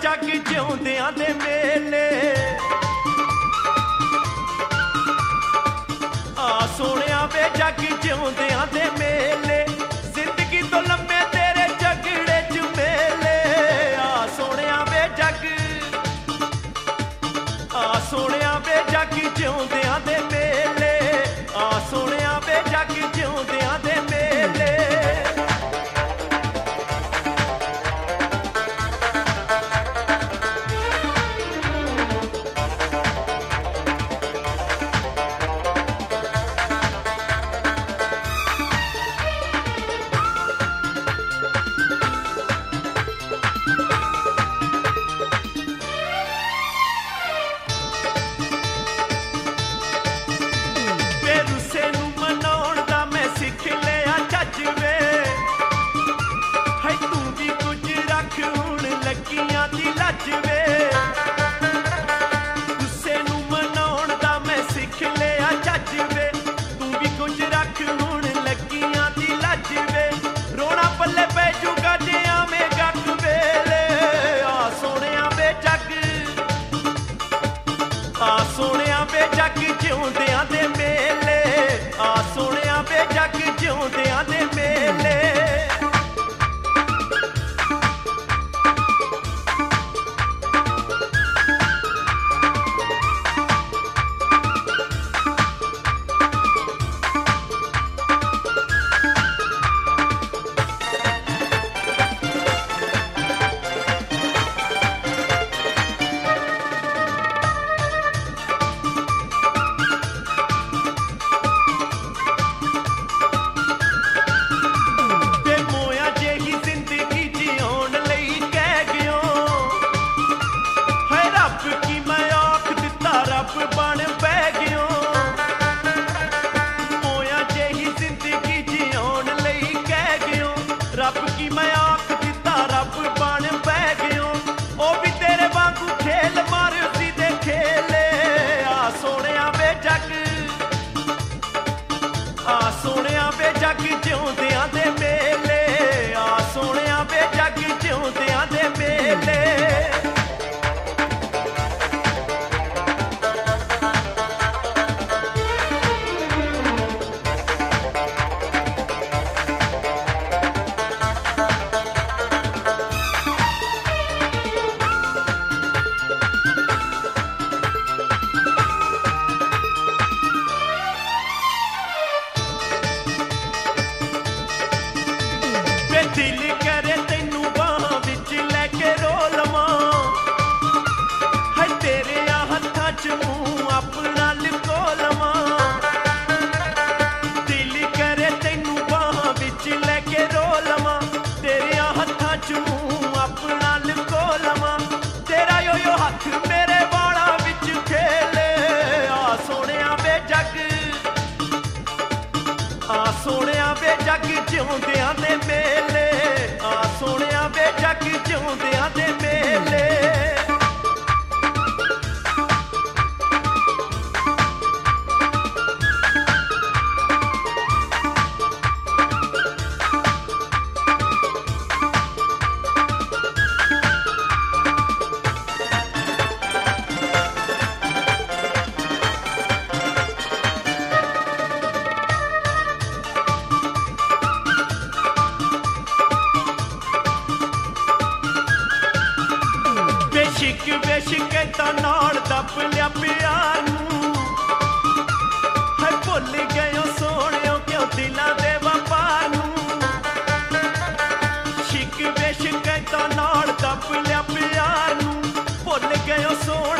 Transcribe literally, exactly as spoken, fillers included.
जग जिउंदियां दे मेले आ सोहणिया वे जग जिउंदियां दे मेले जिंदगी तो लम्मे तेरे झगड़े च मेले आ सोहणिया वे जग आ सोहणिया वे जग जिउंदियां दे मेले आ सोहणिया वे जग जिउंदियां दे मेले सोहणिया वे जग जिउंदियां दे मेले आ सोहणिया वे जग जिउंदियां दे मेले बन पै गयो मोया जेही जिंदगी जिउण लई कह गयो रब की मैं आख दिता रब बन पै गयो ओ भी तेरे वांगू खेल मारसी दे खेले आ सोहणिया वे जग आ सोहणिया वे जग जिउंदियां दे मेले आ सोहणिया वे जग जिउंदियां दे मेले दिल करे तैनू बाहां विच लैके रो लवां है तेरे हत्थां च मूंह अपना लुको लवां दिल करे तैनू बाहां विच लैके रो लवां तेरे हत्थां च मूंह अपना लुको लवां तेरा यो यो हत्थ मेरे वालां विच खेले आ सोहणिया वे जग आ सोहणिया वे जग जिउंदियां दे मेले आ सोहणिया वे जग जिउंदियां दे मेले बेशिक बेशिक नाल दब लिया प्यार नूं है भुल गयो सोहणियो क्यों दिलां दे वपार नूं शिक बेशिक नाल दब लिया प्यार नूं भुल गयो सोहणियो